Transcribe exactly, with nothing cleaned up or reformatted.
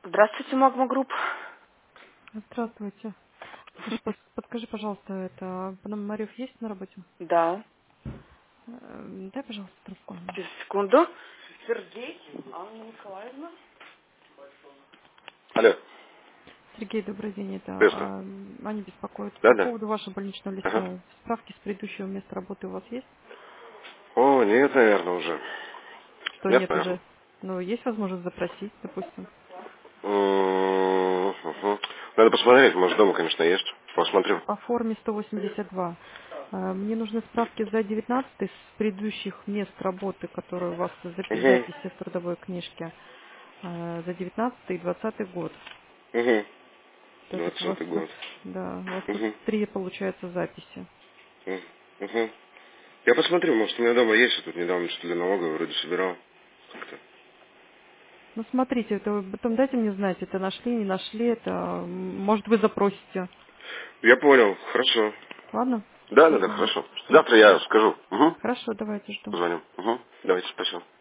Здравствуйте, Магма Групп. Здравствуйте. Слушай, пос- подскажи, пожалуйста, это Пономарев есть на работе? Да. Эм, Дай, пожалуйста, трубку. Через секунду. Сергей, Анна Николаевна. Алло. Сергей, добрый день. Это Приветствую. а, Аня беспокоит. Да, По да. поводу вашего больничного Ага. листа. Справки с предыдущего места работы у вас есть? О, нет, наверное, уже. Что Нет, нет наверное. уже? Ну, есть возможность запросить, допустим. М, мгм. Надо посмотреть, может, дома, конечно, есть. Посмотрю. По форме сто восемьдесят два. А, Мне нужны справки за девятнадцатый с предыдущих мест работы, которые у вас запи- Угу. записи в трудовой книжке. А, За девятнадцатый и двадцатый год. Угу. Так как у вас Двадцатый тут, год. да, у вас тут Угу. три, получается, записи. Угу. Я посмотрю, может, у меня дома есть, я тут недавно что-то для налоговой вроде собирал. Как-то. Ну, смотрите, это вы потом дайте мне знать, это нашли, не нашли, это, м, может, вы запросите. Я понял, хорошо. Ладно? Да, да, да, Ладно. хорошо. Все. Завтра я скажу. Угу. Хорошо, давайте жду. Позвоню. Угу. Давайте, спасибо.